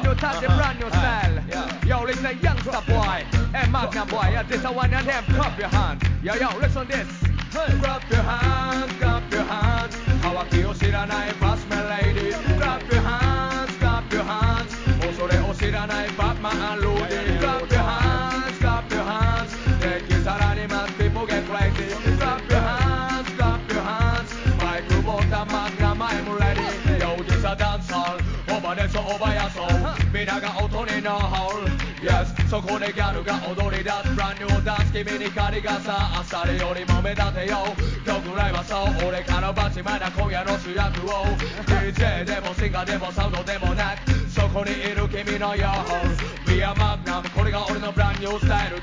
brand new touch, brand new style. Yo, listen, youngster boy, and Magnum boy. Yeah, this a one and them. Clap your hands. Yo, listen this. Clap your hands, clap your hands. Kawaki o shiranai fast melody. Clap your hands, clap your hands. Osore o shiranai Batman and Lodi. Clap your hands, clap your hands. Take it animals, people get crazy. Clap your hands, clap your hands. My group of the Magnum, I'm ready. Yo, this a dance hall. Over there, so over your soul. Minaga otone no hole. Yes, そこでギャルが踊り出す Brand new dance 君に狩りがさ朝りよりも目立てよ今日ぐらいはそう俺からバチまだ今夜の主役を DJ でもシンガーでもサウンドでもなくそこにいる君の Yo Be a Magnum これが俺の Brand new style